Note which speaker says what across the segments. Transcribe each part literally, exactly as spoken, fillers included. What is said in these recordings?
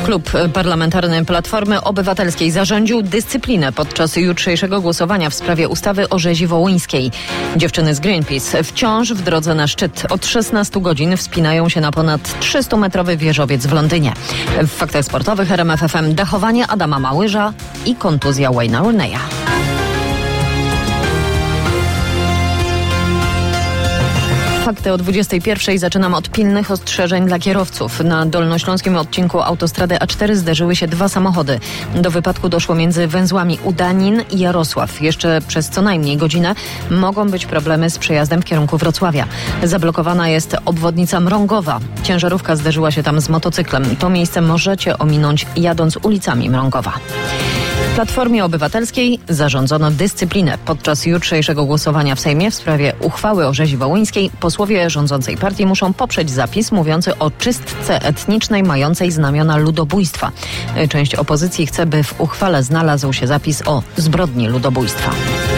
Speaker 1: Klub Parlamentarny Platformy Obywatelskiej zarządził dyscyplinę podczas jutrzejszego głosowania w sprawie ustawy o rzezi wołyńskiej. Dziewczyny z Greenpeace wciąż w drodze na szczyt. Od szesnastu godzin wspinają się na ponad trzystumetrowy wieżowiec w Londynie. W faktach sportowych R M F F M dachowanie Adama Małyża i kontuzja Wayne'a Rooneya. Fakty o dwudziestej pierwszej zaczynam od pilnych ostrzeżeń dla kierowców. Na dolnośląskim odcinku autostrady A cztery zderzyły się dwa samochody. Do wypadku doszło między węzłami Udanin i Jarosław. Jeszcze przez co najmniej godzinę mogą być problemy z przejazdem w kierunku Wrocławia. Zablokowana jest obwodnica Mrągowa. Ciężarówka zderzyła się tam z motocyklem. To miejsce możecie ominąć jadąc ulicami Mrągowa. W Platformie Obywatelskiej zarządzono dyscyplinę. Podczas jutrzejszego głosowania w Sejmie w sprawie uchwały o rzezi wołyńskiej posłowie rządzącej partii muszą poprzeć zapis mówiący o czystce etnicznej mającej znamiona ludobójstwa. Część opozycji chce, by w uchwale znalazł się zapis o zbrodni ludobójstwa.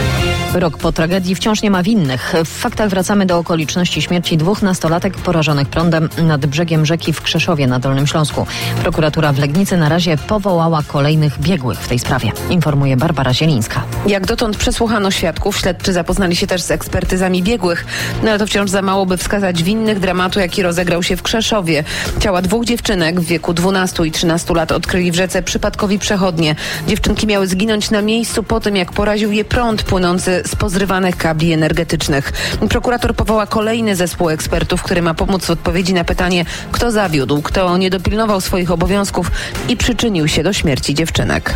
Speaker 1: Rok po tragedii wciąż nie ma winnych. W faktach wracamy do okoliczności śmierci dwóch nastolatek porażonych prądem nad brzegiem rzeki w Krzeszowie na Dolnym Śląsku. Prokuratura w Legnicy na razie powołała kolejnych biegłych w tej sprawie, informuje Barbara Zielińska.
Speaker 2: Jak dotąd przesłuchano świadków, śledczy zapoznali się też z ekspertyzami biegłych, no ale to wciąż za mało, by wskazać winnych dramatu, jaki rozegrał się w Krzeszowie. Ciała dwóch dziewczynek w wieku dwunastu i trzynastu lat odkryli w rzece przypadkowi przechodnie. Dziewczynki miały zginąć na miejscu po tym, jak poraził je prąd płynący z pozrywanych kabli energetycznych. Prokurator powoła kolejny zespół ekspertów, który ma pomóc w odpowiedzi na pytanie, kto zawiódł, kto nie dopilnował swoich obowiązków i przyczynił się do śmierci dziewczynek.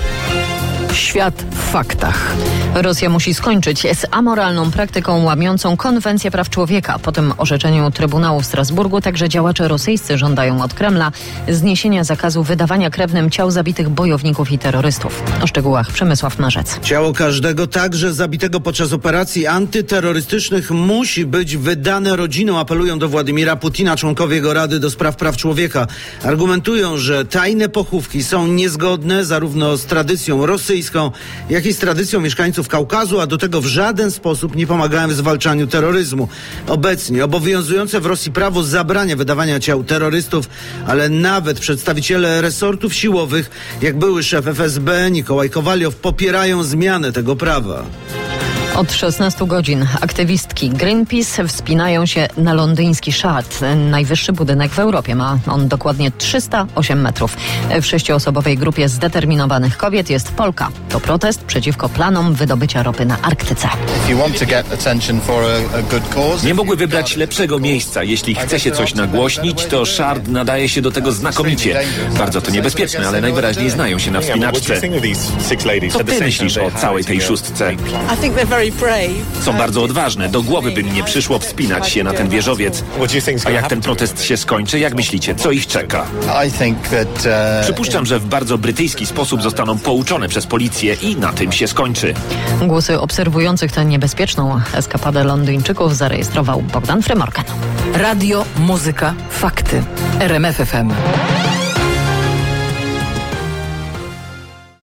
Speaker 1: Świat w faktach. Rosja musi skończyć z amoralną praktyką łamiącą konwencję praw człowieka. Po tym orzeczeniu Trybunału w Strasburgu także działacze rosyjscy żądają od Kremla zniesienia zakazu wydawania krewnym ciał zabitych bojowników i terrorystów. O szczegółach Przemysław Marzec.
Speaker 3: Ciało każdego, także zabitego podczas operacji antyterrorystycznych, musi być wydane rodzinom, apelują do Władimira Putina członkowie jego Rady do Spraw Praw Człowieka. Argumentują, że tajne pochówki są niezgodne zarówno z tradycją rosyjską, jak i z tradycją mieszkańców Kaukazu, a do tego w żaden sposób nie pomagają w zwalczaniu terroryzmu. Obecnie obowiązujące w Rosji prawo zabrania wydawania ciał terrorystów, ale nawet przedstawiciele resortów siłowych, jak były szef F S B Nikołaj Kowaliow, popierają zmianę tego prawa.
Speaker 1: Od szesnastu godzin aktywistki Greenpeace wspinają się na londyński Shard. Najwyższy budynek w Europie. Ma on dokładnie trzysta osiem metrów. W sześcioosobowej grupie zdeterminowanych kobiet jest Polka. To protest przeciwko planom wydobycia ropy na Arktyce.
Speaker 4: Nie mogły wybrać lepszego miejsca. Jeśli chce się coś nagłośnić, to Shard nadaje się do tego znakomicie. Bardzo to niebezpieczne, ale najwyraźniej znają się na wspinaczce. Co ty myślisz o całej tej szóstce? Są bardzo odważne. Do głowy by mi nie przyszło wspinać się na ten wieżowiec. A jak ten protest się skończy, jak myślicie, co ich czeka? Przypuszczam, że w bardzo brytyjski sposób zostaną pouczone przez policję i na tym się skończy.
Speaker 1: Głosy obserwujących tę niebezpieczną eskapadę Londyńczyków zarejestrował Bogdan Frymorgan.
Speaker 5: Radio, muzyka, fakty. R M F F M.